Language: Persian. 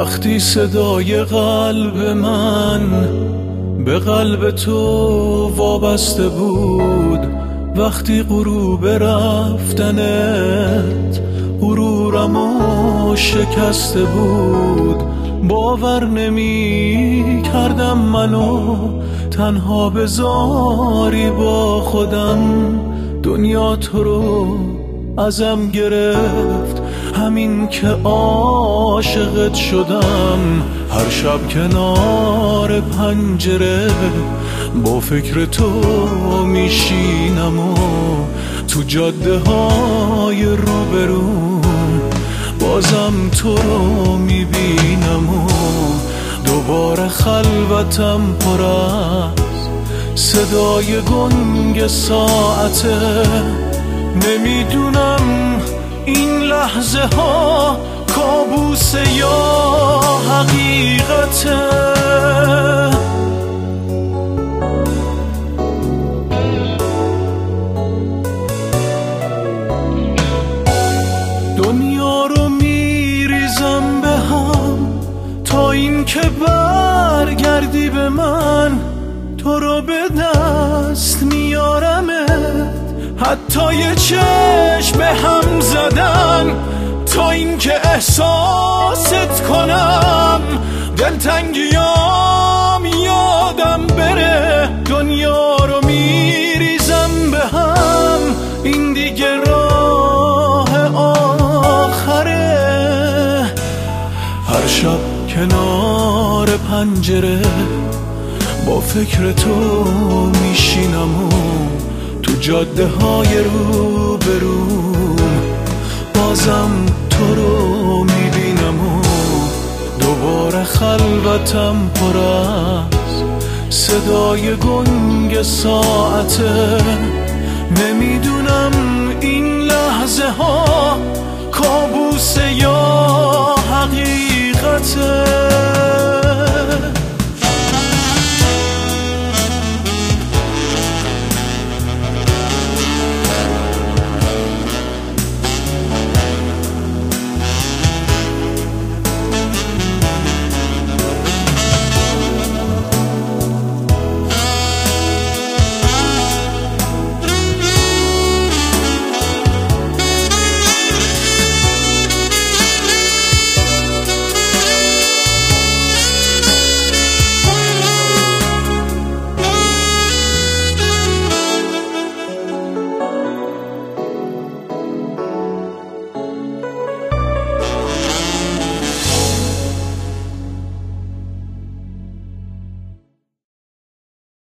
وقتی صدای قلب من به قلب تو وابسته بود، وقتی غروب رفتنت غرورمو شکسته بود، باور نمی کردم منو تنها بذاری با خودم. دنیا تو رو ازم گرفت، همین که عاشقت شدم. هر شب کنار پنجره با فکر تو میشینم و تو جاده های روبروم بازم تو رو میبینم و دوباره خلوتم پر از صدای گنگ ساعته. نمیدونم این لحظه ها کابوسه یا حقیقته. دنیا رو میریزم به هم تا این که برگردی به من، تو رو به دست میارمت، حتی یه چشم به هم زدن تا این که احساست کنم. دلتنگیام یادم بره، دنیا رو میریزم به هم، این دیگه راه آخره. هر شب کنار پنجره با فکر تو میشینم و تو جاده های روبروم بازم تو رو میبینم و دوباره خلوتم پر از صدای گنگ ساعته. نمیدونم این لحظه ها کابوسه یا حقیقته.